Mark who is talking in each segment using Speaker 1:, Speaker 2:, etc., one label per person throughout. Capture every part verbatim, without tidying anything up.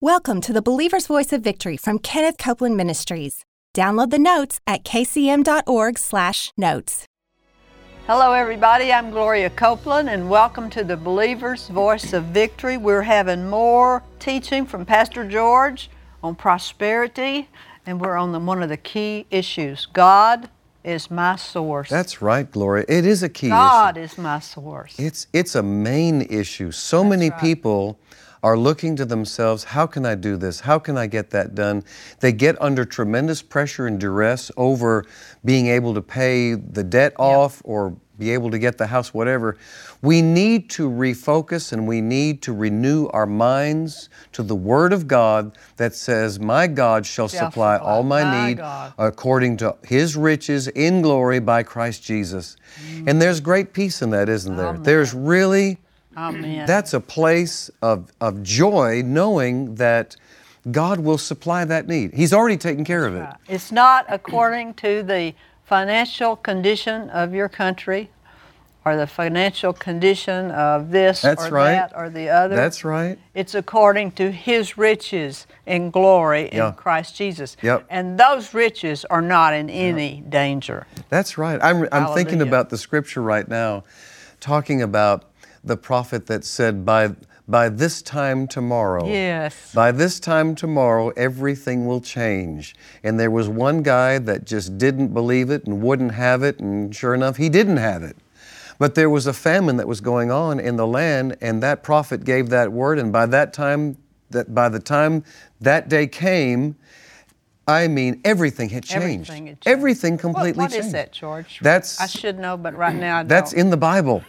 Speaker 1: Welcome to the Believer's Voice of Victory from Kenneth Copeland Ministries. Download the notes at k c m dot org slash notes.
Speaker 2: Hello everybody, I'm Gloria Copeland and welcome to the Believer's Voice of Victory. We're having more teaching from Pastor George on prosperity, and we're on the, one of the key issues. God is my source.
Speaker 3: That's right, Gloria. It is a key
Speaker 2: God
Speaker 3: issue.
Speaker 2: is my source.
Speaker 3: It's, it's a main issue. So
Speaker 2: That's
Speaker 3: many
Speaker 2: right.
Speaker 3: people are looking to themselves, how can I do this? How can I get that done? They get under tremendous pressure and duress over being able to pay the debt off or be able to get the house, whatever. We need to refocus and we need to renew our minds to the Word of God that says, my God shall
Speaker 2: Shall
Speaker 3: supply
Speaker 2: supply
Speaker 3: all my,
Speaker 2: my
Speaker 3: need
Speaker 2: God.
Speaker 3: according to His riches in glory by Christ Jesus. Mm. And there's great peace in that, isn't there?
Speaker 2: Amen.
Speaker 3: There's really...
Speaker 2: Amen.
Speaker 3: That's a place of, of joy, knowing that God will supply that need. He's already taken care of it.
Speaker 2: Right. It's not according to the financial condition of your country or the financial condition of this
Speaker 3: That's
Speaker 2: or
Speaker 3: right.
Speaker 2: that or the other.
Speaker 3: That's right.
Speaker 2: It's according to His riches in glory in
Speaker 3: Yeah.
Speaker 2: Christ Jesus.
Speaker 3: Yep.
Speaker 2: And those riches are not in any danger.
Speaker 3: That's right. I'm, I'm thinking
Speaker 2: Hallelujah.
Speaker 3: about the scripture right now, talking about the prophet that said, by, by this time tomorrow,
Speaker 2: Yes.
Speaker 3: by this time tomorrow, everything will change. And there was one guy that just didn't believe it and wouldn't have it, and sure enough, he didn't have it. But there was a famine that was going on in the land, and that prophet gave that word, and by that time, that by the time that day came, I mean, everything had changed.
Speaker 2: Everything had changed.
Speaker 3: Everything completely
Speaker 2: What, what
Speaker 3: changed.
Speaker 2: is that, George?
Speaker 3: That's
Speaker 2: I should know, but right now I don't.
Speaker 3: That's in the Bible.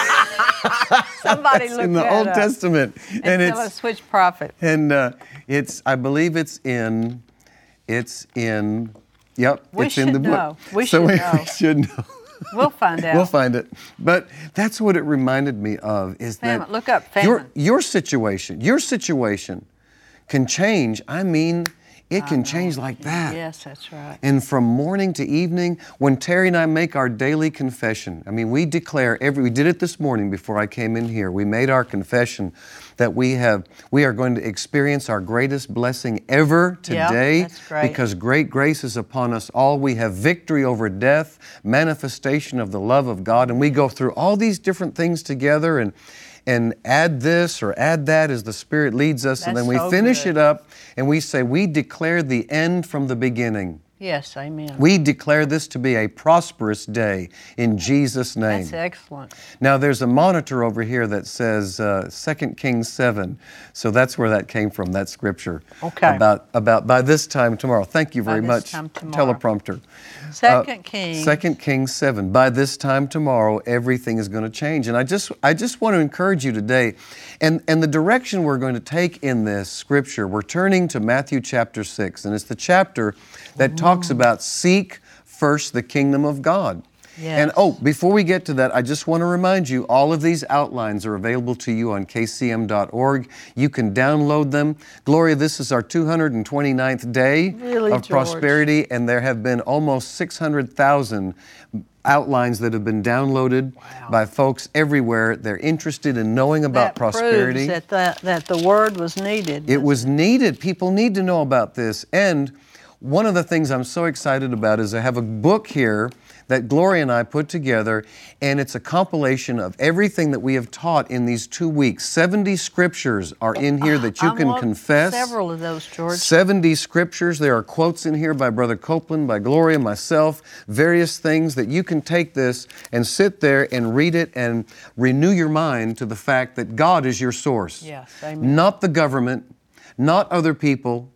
Speaker 2: Somebody
Speaker 3: That's
Speaker 2: look
Speaker 3: in the
Speaker 2: that
Speaker 3: Old
Speaker 2: up.
Speaker 3: Testament,
Speaker 2: And,
Speaker 3: and
Speaker 2: tell
Speaker 3: it's
Speaker 2: us which prophet.
Speaker 3: and uh, it's I believe it's in it's in yep
Speaker 2: We
Speaker 3: it's in the
Speaker 2: should
Speaker 3: book.
Speaker 2: know. We
Speaker 3: so
Speaker 2: should
Speaker 3: we,
Speaker 2: know.
Speaker 3: we should know.
Speaker 2: We'll find out.
Speaker 3: We'll find it. But that's what it reminded me of is
Speaker 2: Famine.
Speaker 3: that
Speaker 2: Look up
Speaker 3: your
Speaker 2: famine.
Speaker 3: your situation your situation can change. I mean, it can change like that.
Speaker 2: Yes, that's right.
Speaker 3: And from morning to evening, when Terry and I make our daily confession, I mean, we declare every, we did it this morning before I came in here. We made our confession that we have, we are going to experience our greatest blessing ever
Speaker 2: Yeah,
Speaker 3: today
Speaker 2: that's great.
Speaker 3: because great grace is upon us all. We have victory over death, manifestation of the love of God. And we go through all these different things together and and add this or add that as the Spirit leads us. and
Speaker 2: That's
Speaker 3: then we
Speaker 2: so
Speaker 3: finish
Speaker 2: good.
Speaker 3: it up and we say, we declare the end from the beginning.
Speaker 2: Yes, amen.
Speaker 3: We declare this to be a prosperous day in Jesus' name.
Speaker 2: That's excellent.
Speaker 3: Now there's a monitor over here that says uh, Second Kings seven. So that's where that came from, that scripture.
Speaker 2: Okay.
Speaker 3: About, about by this time tomorrow. Thank you
Speaker 2: By
Speaker 3: very
Speaker 2: this
Speaker 3: much,
Speaker 2: time tomorrow.
Speaker 3: teleprompter.
Speaker 2: Second Kings.
Speaker 3: Second Kings seven. By this time tomorrow, everything is going to change. And I just I just want to encourage you today, and, and the direction we're going to take in this scripture, we're turning to Matthew chapter six, and it's the chapter that talks about seek first the kingdom of God.
Speaker 2: Yes.
Speaker 3: And oh, before we get to that, I just want to remind you, all of these outlines are available to you on k c m dot org. You can download them. Gloria, this is our two hundred twenty-ninth day
Speaker 2: Really,
Speaker 3: of
Speaker 2: George?
Speaker 3: prosperity, and there have been almost six hundred thousand outlines that have been downloaded
Speaker 2: Wow.
Speaker 3: by folks everywhere. They're interested in knowing about
Speaker 2: that
Speaker 3: prosperity.
Speaker 2: proves that, the, that the word was needed.
Speaker 3: It was needed. People need to know about this. And one of the things I'm so excited about is I have a book here that Gloria and I put together, and it's a compilation of everything that we have taught in these two weeks. seventy scriptures are in here that you
Speaker 2: I
Speaker 3: can
Speaker 2: want
Speaker 3: confess.
Speaker 2: Several of those, George.
Speaker 3: seventy scriptures. There are quotes in here by Brother Copeland, by Gloria, myself, various things that you can take this and sit there and read it and renew your mind to the fact that God is your source.
Speaker 2: Yes, amen.
Speaker 3: Not the government, not other people,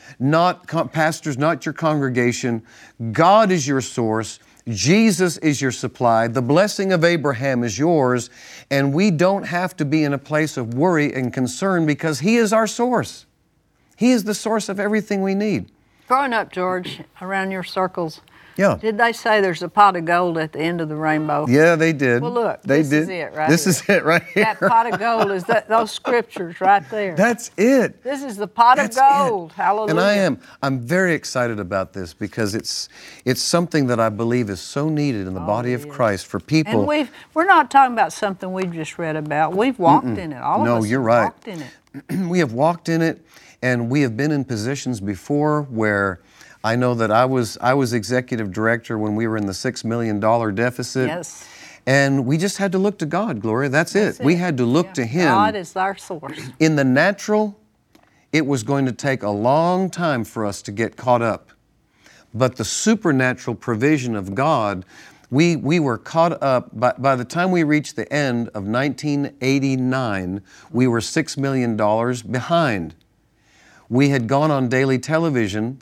Speaker 3: not co- pastors, not your congregation. God is your source. Jesus is your supply. The blessing of Abraham is yours. And we don't have to be in a place of worry and concern because He is our source. He is the source of everything we need.
Speaker 2: Growing up, George, around your circles,
Speaker 3: Yeah.
Speaker 2: did they say there's a pot of gold at the end of the rainbow?
Speaker 3: Yeah, they did.
Speaker 2: Well, look,
Speaker 3: they
Speaker 2: this
Speaker 3: did.
Speaker 2: is it right
Speaker 3: This
Speaker 2: here.
Speaker 3: is it right here.
Speaker 2: That pot of gold is that, those scriptures right there.
Speaker 3: That's it.
Speaker 2: This is the pot
Speaker 3: That's
Speaker 2: of gold.
Speaker 3: it.
Speaker 2: Hallelujah.
Speaker 3: And I am. I'm very excited about this because it's it's something that I believe is so needed in the body of Christ for people.
Speaker 2: And we've, we're not talking about something we've just read about. We've walked in it. All
Speaker 3: No,
Speaker 2: of us
Speaker 3: you're
Speaker 2: have
Speaker 3: right.
Speaker 2: walked in it.
Speaker 3: We have walked in it, And we have been in positions before where I know that I was I was executive director when we were in the six million dollars deficit.
Speaker 2: Yes.
Speaker 3: And we just had to look to God, Gloria. That's, That's it. it. We had to look
Speaker 2: yeah.
Speaker 3: to Him.
Speaker 2: God is our source.
Speaker 3: In the natural, it was going to take a long time for us to get caught up. But the supernatural provision of God, we, we were caught up. By, by the time we reached the end of nineteen eighty-nine, we were six million dollars behind. We had gone on daily television,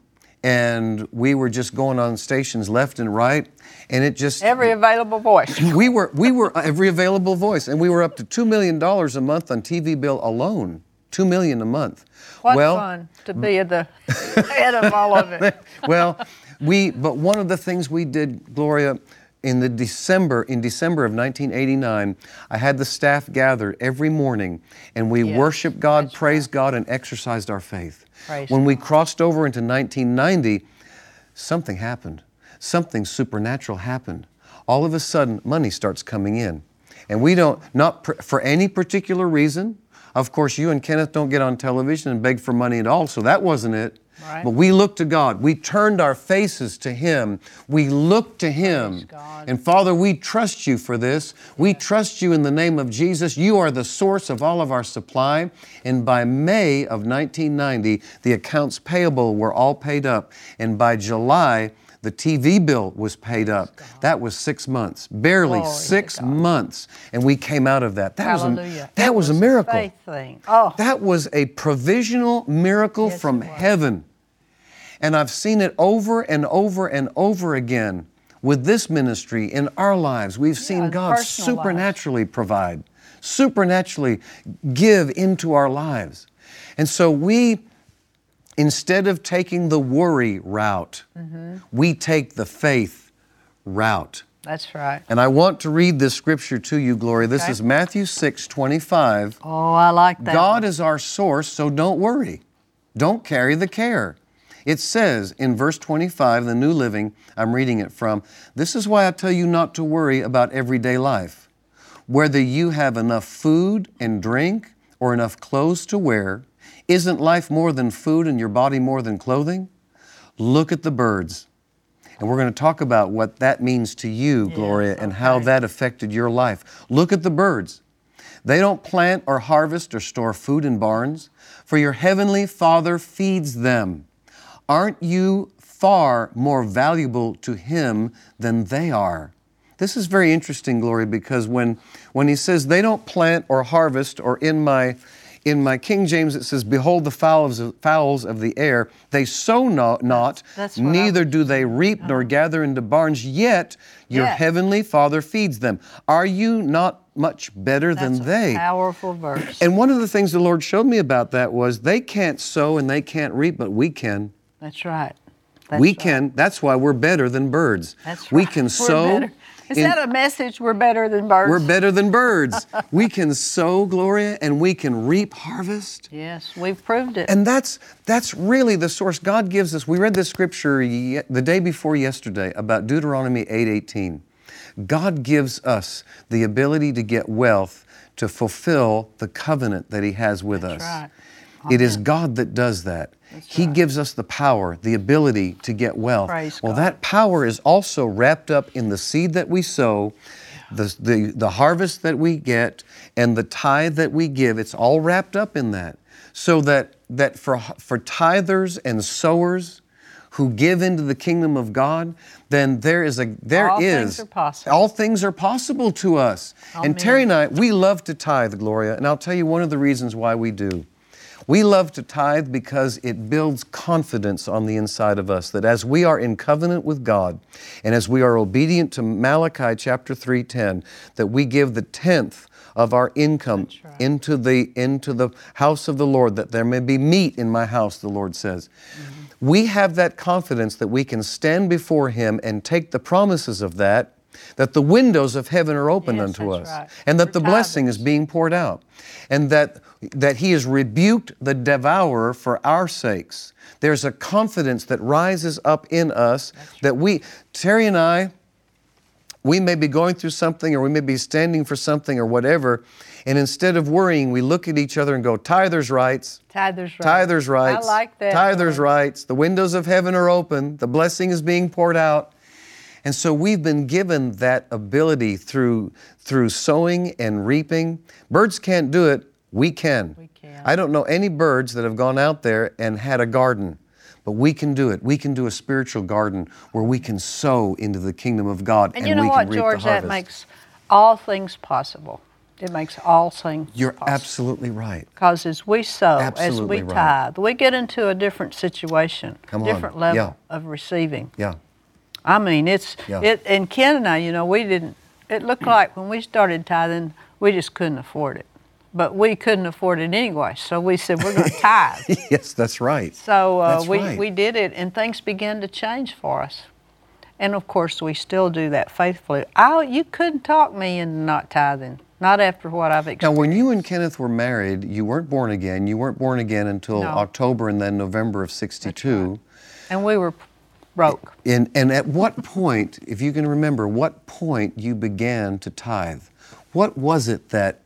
Speaker 3: and we were just going on stations left and right, and it just...
Speaker 2: Every available voice.
Speaker 3: We were, we were every available voice, and we were up to two million dollars a month on T V bill alone. two million dollars a month.
Speaker 2: What
Speaker 3: well,
Speaker 2: fun to be at the head of all of it.
Speaker 3: Well, we, but one of the things we did, Gloria, in the December, in December of nineteen eighty-nine, I had the staff gathered every morning, and we
Speaker 2: Yes,
Speaker 3: worshiped God,
Speaker 2: that's
Speaker 3: praised
Speaker 2: right.
Speaker 3: God, and exercised our faith.
Speaker 2: Praise
Speaker 3: when we
Speaker 2: God.
Speaker 3: crossed over into nineteen ninety, something happened. Something supernatural happened. All of a sudden, money starts coming in. And we don't, not pr- for any particular reason. Of course, you and Kenneth don't get on television and beg for money at all, so that wasn't it.
Speaker 2: Right.
Speaker 3: But we looked to God. We turned our faces to Him. We looked to Him.
Speaker 2: God.
Speaker 3: And Father, we trust You for this. We trust You in the name of Jesus. You are the source of all of our supply. And by May of nineteen ninety, the accounts payable were all paid up. And by July, the T V bill was paid up. That was six months, barely
Speaker 2: Glory to
Speaker 3: six
Speaker 2: God.
Speaker 3: months. And we came out of that. That
Speaker 2: Hallelujah.
Speaker 3: was a, that
Speaker 2: It
Speaker 3: was a
Speaker 2: was
Speaker 3: miracle.
Speaker 2: faith thing. Oh.
Speaker 3: That was a provisional miracle
Speaker 2: Yes,
Speaker 3: from
Speaker 2: it was.
Speaker 3: heaven. And I've seen it over and over and over again with this ministry in our lives. We've seen
Speaker 2: in
Speaker 3: God
Speaker 2: personal
Speaker 3: supernaturally provide, supernaturally give into our lives. And so we, instead of taking the worry route, mm-hmm. we take the faith route.
Speaker 2: That's right.
Speaker 3: And I want to read this scripture to you, Gloria. This
Speaker 2: Okay.
Speaker 3: is Matthew six twenty-five.
Speaker 2: Oh, I like that.
Speaker 3: God
Speaker 2: one.
Speaker 3: is our source, so don't worry. Don't carry the care. It says in verse twenty-five, the New Living, I'm reading it from, this is why I tell you not to worry about everyday life. Whether you have enough food and drink or enough clothes to wear, isn't life more than food and your body more than clothing? Look at the birds. And we're going to talk about what that means to you,
Speaker 2: Yes,
Speaker 3: Gloria, and how
Speaker 2: okay.
Speaker 3: that affected your life. Look at the birds. They don't plant or harvest or store food in barns, for your heavenly Father feeds them. Aren't you far more valuable to Him than they are? This is very interesting, Gloria, because when, when He says they don't plant or harvest, or in my, in my King James it says, behold the fowls of, fowls of the air, they sow not, not
Speaker 2: That's what I
Speaker 3: neither
Speaker 2: was-
Speaker 3: do they reap nor gather into barns, yet your
Speaker 2: Yet.
Speaker 3: heavenly Father feeds them. Are you not much better
Speaker 2: That's
Speaker 3: than
Speaker 2: a
Speaker 3: they?
Speaker 2: powerful verse.
Speaker 3: And one of the things the Lord showed me about that was they can't sow and they can't reap, but we can.
Speaker 2: That's right. That's
Speaker 3: we
Speaker 2: right.
Speaker 3: can. That's why we're better than birds.
Speaker 2: That's
Speaker 3: We
Speaker 2: right.
Speaker 3: can
Speaker 2: We're
Speaker 3: sow.
Speaker 2: better. Is
Speaker 3: in-
Speaker 2: that a message? We're better than birds?
Speaker 3: We're better than birds. We can sow, Gloria, and we can reap harvest.
Speaker 2: Yes, we've proved it.
Speaker 3: And that's that's really the source. God gives us. We read this scripture ye- the day before yesterday about Deuteronomy eight eighteen. God gives us the ability to get wealth to fulfill the covenant that He has with
Speaker 2: That's
Speaker 3: us.
Speaker 2: right.
Speaker 3: It is God that does that. He gives us the power, the ability to get wealth.
Speaker 2: Praise
Speaker 3: well,
Speaker 2: God.
Speaker 3: that power is also wrapped up in the seed that we sow, the, the, the harvest that we get, and the tithe that we give. It's all wrapped up in that. So that, that for, for tithers and sowers who give into the kingdom of God, then there is a there
Speaker 2: All
Speaker 3: is
Speaker 2: things are possible.
Speaker 3: all things are possible to us.
Speaker 2: Amen.
Speaker 3: And Terry and I, we love to tithe, Gloria, and I'll tell you one of the reasons why we do. We love to tithe because it builds confidence on the inside of us that as we are in covenant with God and as we are obedient to Malachi chapter three ten, that we give the tenth of our income
Speaker 2: right.
Speaker 3: into the into the house of the Lord, that there may be meat in my house, the Lord says. Mm-hmm. We have that confidence that we can stand before Him and take the promises of that, that the windows of heaven are open
Speaker 2: Yes,
Speaker 3: unto
Speaker 2: that's
Speaker 3: us,
Speaker 2: right.
Speaker 3: and that
Speaker 2: We're
Speaker 3: the blessing
Speaker 2: tithers.
Speaker 3: is being poured out, and that that He has rebuked the devourer for our sakes. There's a confidence that rises up in us that we, Terry and I, we may be going through something, or we may be standing for something or whatever, and instead of worrying, we look at each other and go, tithers' rights.
Speaker 2: Tithers' rights.
Speaker 3: Tithers' rights.
Speaker 2: I like that.
Speaker 3: Tithers'
Speaker 2: Lord.
Speaker 3: rights. The windows of heaven are open. The blessing is being poured out. And so we've been given that ability through, through sowing and reaping. Birds can't do it. We can.
Speaker 2: We can.
Speaker 3: I don't know any birds that have gone out there and had a garden. But we can do it. We can do a spiritual garden where we can sow into the kingdom of God,
Speaker 2: And
Speaker 3: and,
Speaker 2: you know
Speaker 3: we
Speaker 2: what,
Speaker 3: can reap
Speaker 2: George?
Speaker 3: the harvest.
Speaker 2: That makes all things possible. It makes all things
Speaker 3: You're
Speaker 2: possible.
Speaker 3: absolutely right.
Speaker 2: Because as we sow,
Speaker 3: Absolutely
Speaker 2: as we
Speaker 3: right.
Speaker 2: tithe, we get into a different situation,
Speaker 3: Come on.
Speaker 2: different level
Speaker 3: Yeah.
Speaker 2: of receiving.
Speaker 3: Yeah.
Speaker 2: I mean, it's
Speaker 3: Yeah.
Speaker 2: it. And Ken and I, you know, we didn't. It looked like when we started tithing, we just couldn't afford it, but we couldn't afford it anyway. So we said we're going to tithe.
Speaker 3: Yes, that's right.
Speaker 2: So uh,
Speaker 3: That's
Speaker 2: we
Speaker 3: right.
Speaker 2: we did it, and things began to change for us. And of course, we still do that faithfully. I, you couldn't talk me into not tithing, not after what I've
Speaker 3: Now,
Speaker 2: experienced.
Speaker 3: when you and Kenneth were married, you weren't born again. You weren't born again until
Speaker 2: No.
Speaker 3: October and then November of sixty-two.
Speaker 2: And we were broke.
Speaker 3: And, and at what point, if you can remember, what point you began to tithe? What was it that,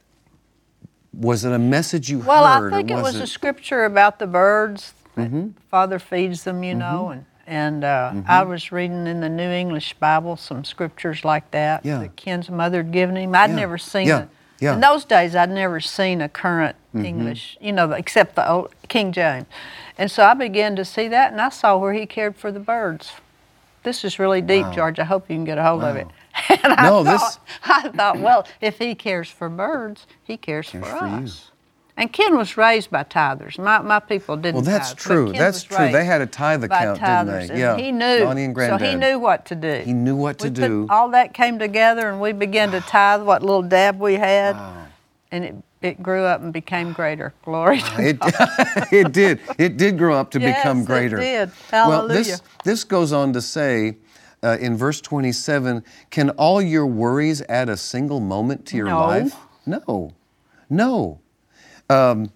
Speaker 3: was it a message you
Speaker 2: Well,
Speaker 3: heard?
Speaker 2: I think
Speaker 3: or
Speaker 2: it
Speaker 3: was
Speaker 2: was a scripture about the birds. That
Speaker 3: Mm-hmm.
Speaker 2: Father feeds them, you know, and and uh, I was reading in the New English Bible some scriptures like that
Speaker 3: Yeah.
Speaker 2: that Ken's mother had given him. I'd
Speaker 3: Yeah.
Speaker 2: never seen
Speaker 3: Yeah.
Speaker 2: it.
Speaker 3: Yeah.
Speaker 2: In those days, I'd never seen a current
Speaker 3: Mm-hmm.
Speaker 2: English, you know, except the old King James. And so I began to see that, and I saw where he cared for the birds. This is really deep,
Speaker 3: Wow.
Speaker 2: George. I hope you can get a hold of
Speaker 3: Wow.
Speaker 2: it. And I
Speaker 3: No,
Speaker 2: thought,
Speaker 3: this-
Speaker 2: I thought, well, if he cares for birds, he cares,
Speaker 3: Cares
Speaker 2: for
Speaker 3: for
Speaker 2: us.
Speaker 3: you.
Speaker 2: And Ken was raised by tithers. My my people didn't.
Speaker 3: Well, that's
Speaker 2: tithe, but
Speaker 3: true.
Speaker 2: Ken
Speaker 3: That's
Speaker 2: was
Speaker 3: true. They
Speaker 2: raised
Speaker 3: had a tithe
Speaker 2: by
Speaker 3: account, didn't
Speaker 2: tithers,
Speaker 3: they?
Speaker 2: and
Speaker 3: Yeah.
Speaker 2: he knew.
Speaker 3: Donnie and
Speaker 2: so
Speaker 3: Granddad.
Speaker 2: he knew what to do.
Speaker 3: He knew what to
Speaker 2: we
Speaker 3: do.
Speaker 2: Put, all that came together, and we began to tithe what little dab we had,
Speaker 3: Wow.
Speaker 2: and it it grew up and became greater. Glory to
Speaker 3: It,
Speaker 2: God.
Speaker 3: it did. It did grow up to
Speaker 2: Yes,
Speaker 3: become
Speaker 2: it
Speaker 3: greater.
Speaker 2: did.
Speaker 3: Well,
Speaker 2: Hallelujah.
Speaker 3: this, this goes on to say uh, in verse twenty-seven, can all your worries add a single moment to your
Speaker 2: No.
Speaker 3: life? No. No. Um,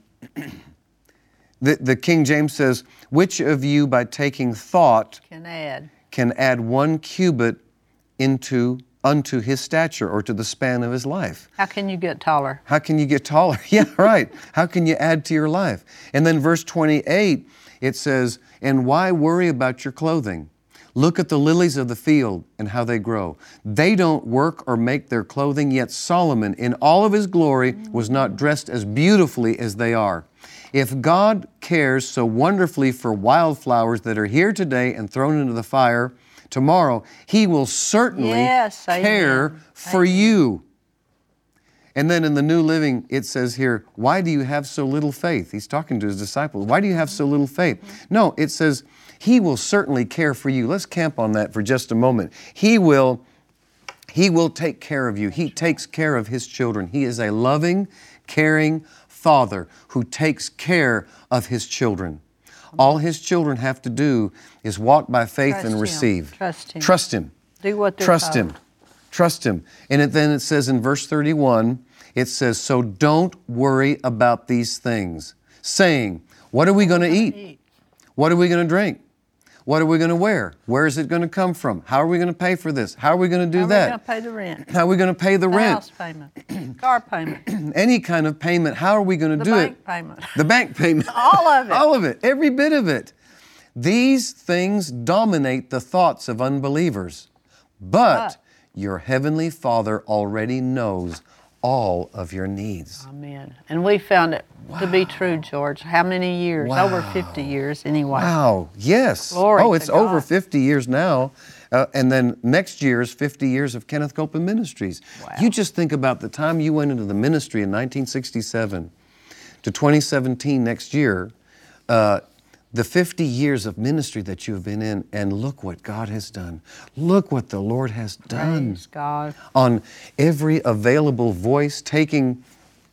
Speaker 3: the, the King James says, which of you by taking thought
Speaker 2: Can add.
Speaker 3: can add one cubit into unto his stature or to the span of his life?
Speaker 2: How can you get taller?
Speaker 3: How can you get taller? Yeah, right. How can you add to your life? And then verse twenty-eight, it says, and why worry about your clothing? Look at the lilies of the field and how they grow. They don't work or make their clothing, yet Solomon in all of his glory was not dressed as beautifully as they are. If God cares so wonderfully for wildflowers that are here today and thrown into the fire tomorrow, He will certainly
Speaker 2: Yes, amen.
Speaker 3: care for you. And then in the New Living, it says here, why do you have so little faith? He's talking to his disciples. Why do you have so little faith? No, it says, He will certainly care for you. Let's camp on that for just a moment. He will, He will take care of you. He takes care of His children. He is a loving, caring Father who takes care of His children. All His children have to do is walk by faith
Speaker 2: Trust
Speaker 3: and
Speaker 2: Him.
Speaker 3: receive.
Speaker 2: Trust Him.
Speaker 3: Trust Him.
Speaker 2: Do what they're
Speaker 3: Trust
Speaker 2: told.
Speaker 3: Him. Trust Him. And it, then it says in verse thirty-one, it says, so don't worry about these things, saying, what are we going to eat?
Speaker 2: Eat.
Speaker 3: What are we going to drink? What are we going to wear? Where is it going to come from? How are we going to pay for this? How are we going to do
Speaker 2: How
Speaker 3: that?
Speaker 2: are we going to pay the rent?
Speaker 3: How are we going to pay the,
Speaker 2: The
Speaker 3: rent?
Speaker 2: house payment, car payment,
Speaker 3: Any kind of payment. How are we going to
Speaker 2: the
Speaker 3: do
Speaker 2: bank
Speaker 3: it?
Speaker 2: payment.
Speaker 3: The bank payment.
Speaker 2: All of it.
Speaker 3: All of it. Every bit of it. These things dominate the thoughts of unbelievers. But,
Speaker 2: But-
Speaker 3: your Heavenly Father already knows all of your needs.
Speaker 2: Amen. And we found it to be true, George. How many years?
Speaker 3: Wow.
Speaker 2: Over fifty years anyway.
Speaker 3: Wow. Yes.
Speaker 2: Glory
Speaker 3: oh,
Speaker 2: to
Speaker 3: it's over
Speaker 2: God.
Speaker 3: fifty years now. Uh, and then next year is fifty years of Kenneth Copeland Ministries.
Speaker 2: Wow.
Speaker 3: You just think about the time you went into the ministry in nineteen sixty-seven to twenty seventeen next year, uh, the fifty years of ministry that you have been in, and look what God has done. Look what the Lord has done.
Speaker 2: Praise God.
Speaker 3: On every available voice, taking,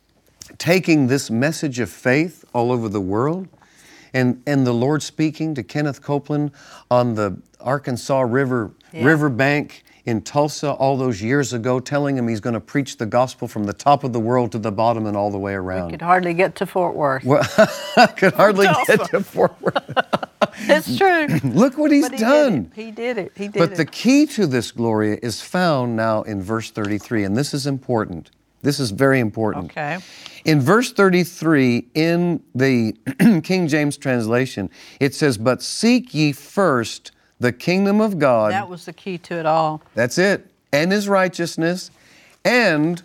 Speaker 3: taking this message of faith all over the world, and, and the Lord speaking to Kenneth Copeland on the Arkansas River
Speaker 2: Yeah.
Speaker 3: riverbank in Tulsa all those years ago, telling him he's going to preach the gospel from the top of the world to the bottom and all the way around.
Speaker 2: Could hardly get to Fort Worth.
Speaker 3: Well, I could hardly get to Fort Worth.
Speaker 2: It's true.
Speaker 3: Look what he's
Speaker 2: But he
Speaker 3: done.
Speaker 2: Did it. He did it. He did
Speaker 3: But
Speaker 2: it.
Speaker 3: the key to this, Gloria, is found now in verse thirty-three, and this is important. This is very important.
Speaker 2: Okay.
Speaker 3: In verse thirty-three, in the King James translation, it says, "But seek ye first the kingdom of God."
Speaker 2: That was the key to it all.
Speaker 3: That's it. "And His righteousness, and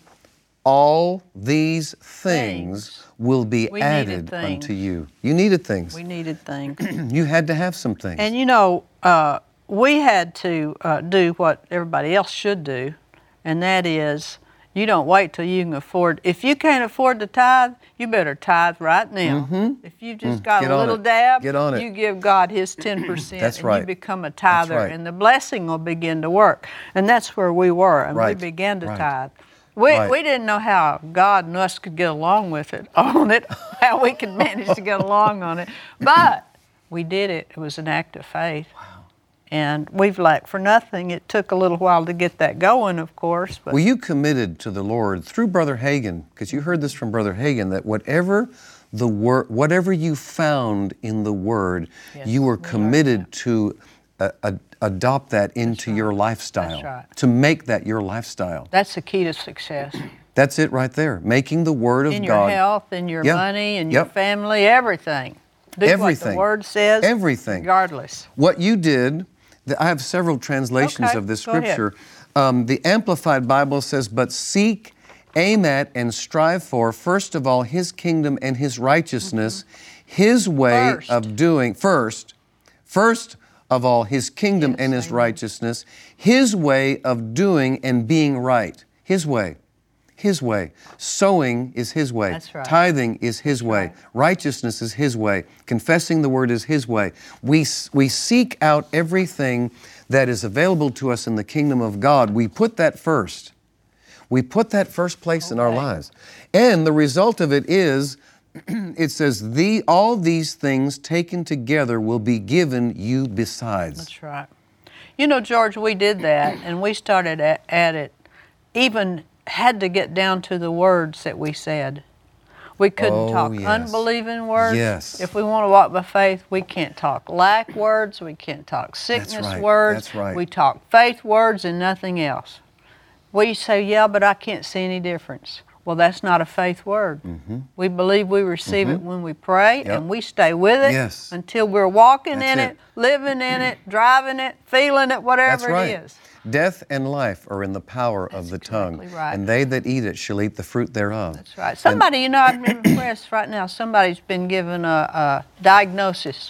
Speaker 3: all these things,
Speaker 2: Things.
Speaker 3: will be
Speaker 2: We
Speaker 3: added
Speaker 2: needed things.
Speaker 3: unto you." You needed things.
Speaker 2: We needed things.
Speaker 3: You had to have some things.
Speaker 2: And you know, uh, we had to uh, do what everybody else should do, and that is, you don't wait till you can afford. If you can't afford to tithe, you better tithe right now.
Speaker 3: Mm-hmm.
Speaker 2: If you just got
Speaker 3: Get
Speaker 2: a
Speaker 3: on
Speaker 2: little
Speaker 3: it.
Speaker 2: dab,
Speaker 3: Get on it.
Speaker 2: you give God His ten percent,
Speaker 3: That's
Speaker 2: and
Speaker 3: right.
Speaker 2: you become a tither,
Speaker 3: right.
Speaker 2: and the blessing will begin to work. And that's where we were, and
Speaker 3: Right.
Speaker 2: we began to
Speaker 3: Right.
Speaker 2: tithe. We,
Speaker 3: Right.
Speaker 2: we didn't know how God and us could get along with it, on it, how we could manage to get along on it. But we did it. It was an act of faith. Wow. And we've lacked for nothing. It took a little while to get that going, of course. But
Speaker 3: Well, you committed to the Lord through Brother Hagin, because you heard this from Brother Hagin, that whatever the word, whatever you found in the Word,
Speaker 2: Yes,
Speaker 3: you were
Speaker 2: we
Speaker 3: committed
Speaker 2: learned
Speaker 3: to uh, uh, adopt that into
Speaker 2: right.
Speaker 3: your lifestyle,
Speaker 2: That's right.
Speaker 3: to make that your lifestyle.
Speaker 2: that's the key to success.
Speaker 3: That's it right there, making the Word of
Speaker 2: In
Speaker 3: God.
Speaker 2: your health, in your
Speaker 3: Yeah.
Speaker 2: money, in your
Speaker 3: Yep.
Speaker 2: family, everything. Do what
Speaker 3: Everything.
Speaker 2: the Word says.
Speaker 3: Everything.
Speaker 2: Regardless.
Speaker 3: What you did, th- I have several translations
Speaker 2: Okay,
Speaker 3: of this
Speaker 2: go ahead.
Speaker 3: scripture. Um, the Amplified Bible says, "But seek, aim at, and strive for, first of all, His kingdom and His righteousness, His way
Speaker 2: First.
Speaker 3: of doing," first, first of all, His kingdom
Speaker 2: Yes,
Speaker 3: and His
Speaker 2: amen.
Speaker 3: righteousness, His way of doing and being right. His way. His way. Sowing is His way.
Speaker 2: That's right.
Speaker 3: Tithing is His way.
Speaker 2: right.
Speaker 3: Righteousness is His way. Confessing the Word is His way. We, s- we seek out everything that is available to us in the kingdom of God. We put that first. We put that first place in our
Speaker 2: Okay.
Speaker 3: lives. And the result of it is, it says, the, all these things taken together will be given you besides.
Speaker 2: That's right. You know, George, we did that, and we started at, at it, even had to get down to the words that we said. We couldn't
Speaker 3: Oh,
Speaker 2: talk
Speaker 3: yes.
Speaker 2: unbelieving words.
Speaker 3: Yes.
Speaker 2: If we want to walk by faith, we can't talk lack words, we can't talk sickness
Speaker 3: right.
Speaker 2: words.
Speaker 3: That's right.
Speaker 2: We talk faith words and nothing else. We say, yeah, but I can't see any difference. Well, that's not a faith word.
Speaker 3: Mm-hmm.
Speaker 2: We believe we receive it when we pray,
Speaker 3: Yep.
Speaker 2: and we stay with it
Speaker 3: Yes.
Speaker 2: until we're walking
Speaker 3: That's
Speaker 2: in
Speaker 3: it.
Speaker 2: it, living in it, driving it, feeling it, whatever
Speaker 3: That's right.
Speaker 2: it is.
Speaker 3: Death and life are in the power of the tongue,
Speaker 2: exactly right.
Speaker 3: and they that eat it shall eat the fruit thereof.
Speaker 2: That's right. Somebody, you know, I'm impressed right now. Somebody's been given a, a diagnosis,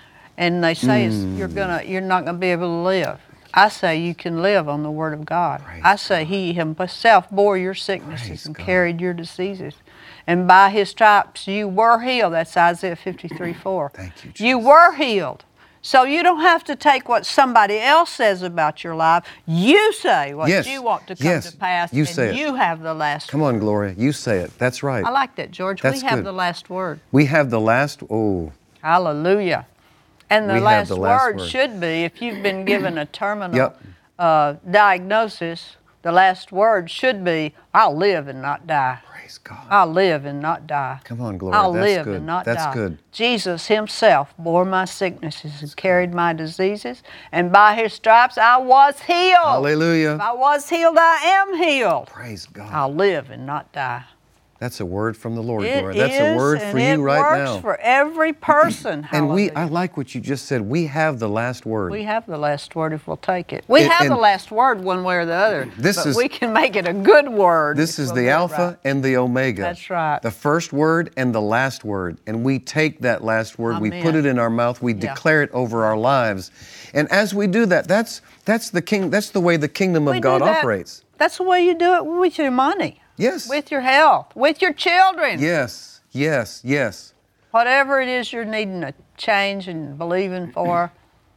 Speaker 2: and they say it's, you're
Speaker 3: Hmm.
Speaker 2: gonna, you're not gonna be able to live. I say you can live on the Word of God.
Speaker 3: Praise
Speaker 2: I say He Himself bore your sicknesses
Speaker 3: Praise
Speaker 2: and
Speaker 3: God.
Speaker 2: carried your diseases, and by His stripes you were healed. That's Isaiah fifty-three four.
Speaker 3: Thank you,
Speaker 2: You
Speaker 3: Jesus.
Speaker 2: were healed. So you don't have to take what somebody else says about your life. You say what
Speaker 3: Yes.
Speaker 2: you want to come
Speaker 3: Yes.
Speaker 2: to pass,
Speaker 3: You
Speaker 2: and
Speaker 3: say it.
Speaker 2: you have the last
Speaker 3: Come on, Gloria, you say it. That's right.
Speaker 2: I like that, George.
Speaker 3: That's
Speaker 2: we have
Speaker 3: good.
Speaker 2: the last word.
Speaker 3: We have the last, oh,
Speaker 2: Hallelujah. And the
Speaker 3: We have
Speaker 2: last,
Speaker 3: the last
Speaker 2: word,
Speaker 3: word.
Speaker 2: should be, if you've been given a terminal
Speaker 3: Yep.
Speaker 2: uh, diagnosis, the last word should be, I'll live and not die.
Speaker 3: praise God.
Speaker 2: I'll live and not die.
Speaker 3: Come on, Gloria,
Speaker 2: I'll
Speaker 3: that's
Speaker 2: live
Speaker 3: good.
Speaker 2: and not
Speaker 3: That's
Speaker 2: die.
Speaker 3: good.
Speaker 2: Jesus Himself bore my sicknesses and carried my diseases, and by His stripes I was healed.
Speaker 3: Hallelujah.
Speaker 2: If I was healed, I am healed.
Speaker 3: Praise God.
Speaker 2: I'll live and not die.
Speaker 3: That's a word from the Lord,
Speaker 2: It
Speaker 3: Gloria. That's a
Speaker 2: is,
Speaker 3: word
Speaker 2: and
Speaker 3: for
Speaker 2: it
Speaker 3: you right
Speaker 2: works
Speaker 3: now.
Speaker 2: for every person.
Speaker 3: And we, I
Speaker 2: Hallelujah.
Speaker 3: like what you just said. We have the last word.
Speaker 2: We have the last word if we'll take it. We
Speaker 3: And-
Speaker 2: have the
Speaker 3: and
Speaker 2: last word one way or the other.
Speaker 3: This
Speaker 2: but
Speaker 3: is-
Speaker 2: we can make it a good word.
Speaker 3: This
Speaker 2: if
Speaker 3: is
Speaker 2: we'll
Speaker 3: the
Speaker 2: do it
Speaker 3: Alpha
Speaker 2: right.
Speaker 3: and the Omega.
Speaker 2: That's right.
Speaker 3: The first word and the last word. And we take that last word, we
Speaker 2: Amen.
Speaker 3: put it in our mouth, we
Speaker 2: Yeah.
Speaker 3: declare it over our lives. And as we do that, that's that's the king that's the way the kingdom of
Speaker 2: We do
Speaker 3: God
Speaker 2: that.
Speaker 3: operates.
Speaker 2: That's the way you do it with your money,
Speaker 3: Yes.
Speaker 2: with your health, with your children.
Speaker 3: Yes. Yes. Yes.
Speaker 2: Whatever it is you're needing to change and believing for,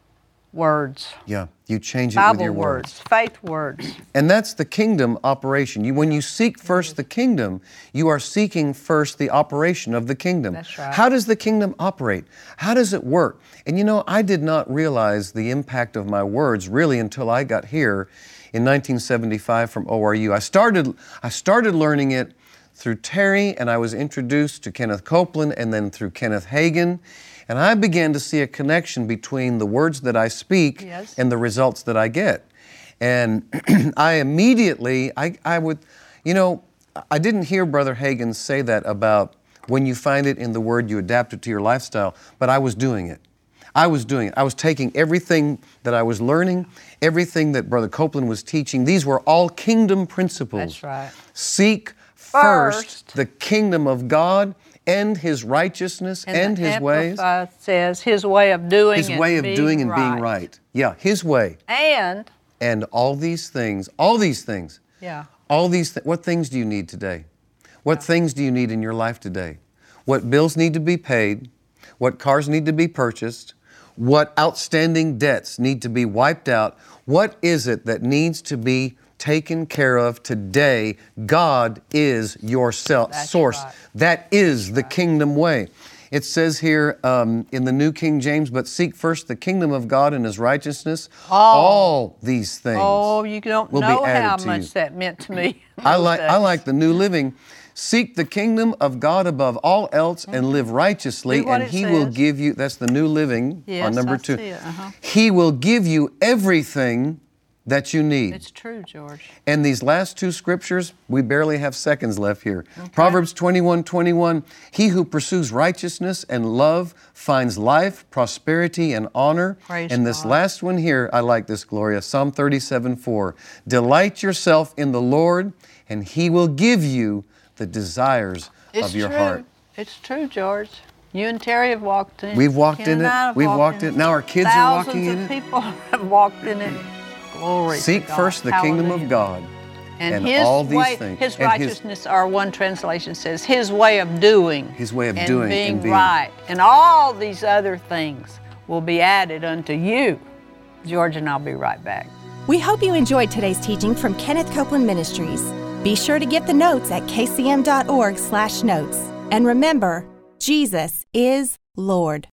Speaker 2: words.
Speaker 3: Yeah. You change it
Speaker 2: Bible
Speaker 3: with your
Speaker 2: words,
Speaker 3: words.
Speaker 2: faith words.
Speaker 3: And that's the kingdom operation. You, when you seek first the kingdom, you are seeking first the operation of the kingdom.
Speaker 2: That's right.
Speaker 3: How does the kingdom operate? How does it work? And you know, I did not realize the impact of my words really until I got here in nineteen seventy-five from O R U. I started, I started learning it through Terry, and I was introduced to Kenneth Copeland, and then through Kenneth Hagin. And I began to see a connection between the words that I speak
Speaker 2: Yes.
Speaker 3: and the results that I get. And I immediately, I, I would, you know, I didn't hear Brother Hagin say that about when you find it in the Word, you adapt it to your lifestyle, but I was doing it. I was doing it. I was taking everything that I was learning, everything that Brother Copeland was teaching. These were all kingdom principles.
Speaker 2: That's right.
Speaker 3: Seek first,
Speaker 2: First.
Speaker 3: the kingdom of God and His righteousness and,
Speaker 2: And the
Speaker 3: His ways.
Speaker 2: Amplified says His way of doing
Speaker 3: His
Speaker 2: and
Speaker 3: way of
Speaker 2: being
Speaker 3: doing and
Speaker 2: right.
Speaker 3: being right. Yeah, His way.
Speaker 2: And,
Speaker 3: And all these things, all these things,
Speaker 2: yeah,
Speaker 3: all these, th- what things do you need today? What things do you need in your life today? What bills need to be paid? What cars need to be purchased? What outstanding debts need to be wiped out? What is it that needs to be taken care of today? God is your sel-
Speaker 2: That's
Speaker 3: source.
Speaker 2: right.
Speaker 3: That is the kingdom way. It says here um, in the New King James, but seek first the kingdom of God and His righteousness.
Speaker 2: All.
Speaker 3: All these things.
Speaker 2: oh, you don't
Speaker 3: will be
Speaker 2: know
Speaker 3: added
Speaker 2: how
Speaker 3: to
Speaker 2: much
Speaker 3: you.
Speaker 2: that meant to me.
Speaker 3: I
Speaker 2: those
Speaker 3: like I
Speaker 2: days.
Speaker 3: like the New Living. Seek the kingdom of God above all else and live righteously,
Speaker 2: Do what
Speaker 3: and
Speaker 2: it
Speaker 3: He will
Speaker 2: says.
Speaker 3: give you. That's the New Living
Speaker 2: Yes,
Speaker 3: on number
Speaker 2: I
Speaker 3: two.
Speaker 2: see it, uh-huh.
Speaker 3: He will give you everything that you need.
Speaker 2: It's true, George.
Speaker 3: And these last two scriptures, we barely have seconds left here. Proverbs twenty-one twenty-one, he who pursues righteousness and love finds life, prosperity, and honor.
Speaker 2: Praise
Speaker 3: and this
Speaker 2: God.
Speaker 3: last one here, I like this, Gloria, Psalm thirty-seven four. Delight yourself in the Lord, and He will give you the desires
Speaker 2: It's
Speaker 3: of your
Speaker 2: true.
Speaker 3: heart.
Speaker 2: It's true, George. You and Terry have walked in it.
Speaker 3: We've walked
Speaker 2: Ken
Speaker 3: in
Speaker 2: and
Speaker 3: it.
Speaker 2: I have
Speaker 3: We've walked in it. Now our kids are walking in
Speaker 2: Thousands
Speaker 3: it.
Speaker 2: of people have walked in it. Glory
Speaker 3: Seek
Speaker 2: to God.
Speaker 3: first the kingdom of
Speaker 2: Hallelujah.
Speaker 3: God.
Speaker 2: And,
Speaker 3: and
Speaker 2: his
Speaker 3: all these
Speaker 2: way,
Speaker 3: things.
Speaker 2: His
Speaker 3: And His-
Speaker 2: righteousness, or one translation says, His way of doing.
Speaker 3: His way of
Speaker 2: and
Speaker 3: doing
Speaker 2: being
Speaker 3: and being.
Speaker 2: right. And all these other things will be added unto you. George and I'll be right back.
Speaker 1: We hope you enjoyed today's teaching from Kenneth Copeland Ministries. Be sure to get the notes at k c m dot org slash notes. And remember, Jesus is Lord.